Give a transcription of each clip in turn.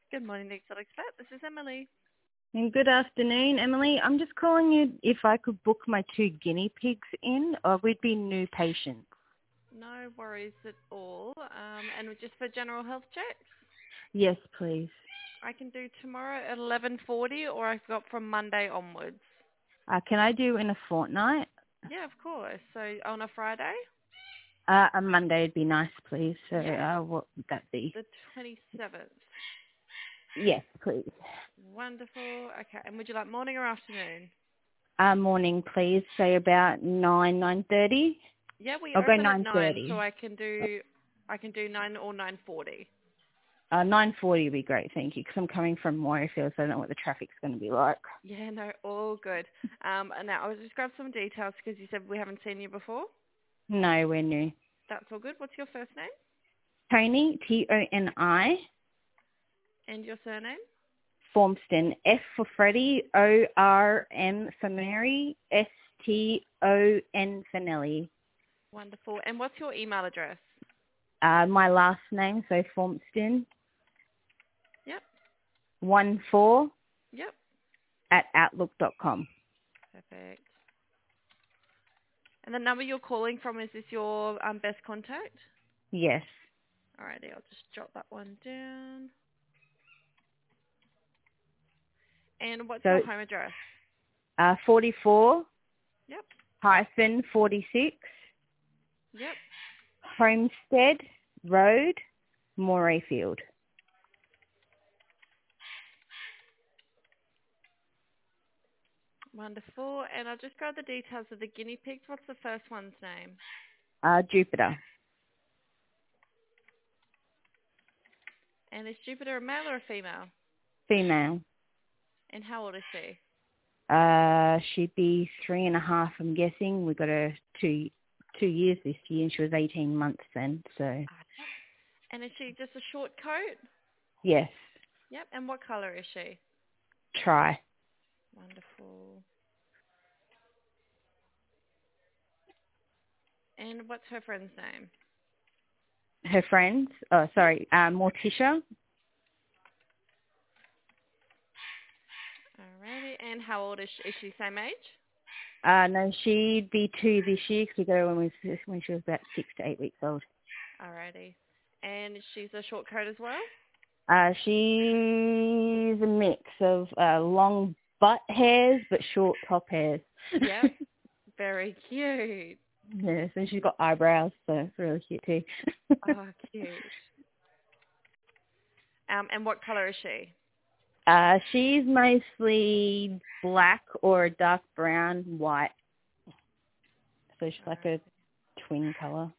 Good morning, the Exotic Vet. This is Emily. And good afternoon, Emily. I'm just calling you if I could book my 2 guinea pigs in, or we'd be new patients. No worries at all. And just for general health checks, Yes, please. I can do tomorrow at 11:40, or I've got from Monday onwards. Can I do in a fortnight? Yeah, of course. So on a Friday, A Monday would be nice, please. So yeah, what would that be? the 27th. Yes, please. Wonderful. Okay. And would you like morning or afternoon? Morning, please. Say about 9:30. Yeah, we I'll go open at 9, so 9:30. I can do 9 or 9:40. 9:40 would be great, thank you, because I'm coming from Morayfield, so I don't know what the traffic's going to be like. Yeah, no, all good. And now I'll just grab some details because you said we haven't seen you before. No, we're new. That's all good. What's your first name Tony, Toni, and your surname? Formston, F for Freddie, ORM for Mary, STON for Nelly. Wonderful. And what's your email address? My last name, so Formston, Yep. 14 Yep. at outlook.com. Perfect. And the number you're calling from, is this your best contact? Yes. Alrighty, I'll just jot that one down. And what's So your home address? 44 Yep. hyphen 46 Yep. Homestead Road, Morayfield. Wonderful. And I'll just grab the details of the guinea pigs. What's the first one's name? Jupiter, And is Jupiter a male or a female? female. And how old is she? She'd be 3.5, I'm guessing. We got her 2 years this year, and she was 18 months then. So And is she just a short coat? yes, Yep. And what colour is she? try. Wonderful. And what's her friend's name? Her friends. Oh, sorry, Morticia. Alrighty. And how old is she? Is she same age? No, she'd be 2 this year because we got her when she was about 6 to 8 weeks old. Alrighty. And she's a short coat as well? She's a mix of long butt hairs but short top hairs. Yep. Very cute. Yes, and she's got eyebrows, so it's really cute too. Oh, cute. And what colour is she? She's mostly black or a dark brown, white. So she's like a twin colour.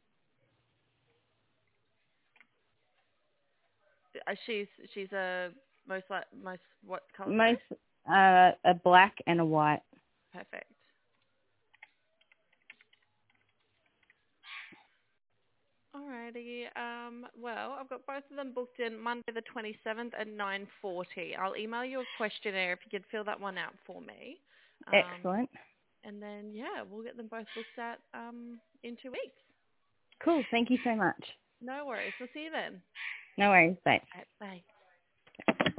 She's a most what colour? Most a black and a white. Perfect. Alrighty. Well, I've got both of them booked in Monday the 27th at 9:40. I'll email you a questionnaire if you could fill that one out for me. Excellent. And then yeah, we'll get them both booked at in 2 weeks. Cool. Thank you so much. No worries. We'll see you then. No worries. Bye. All right, bye.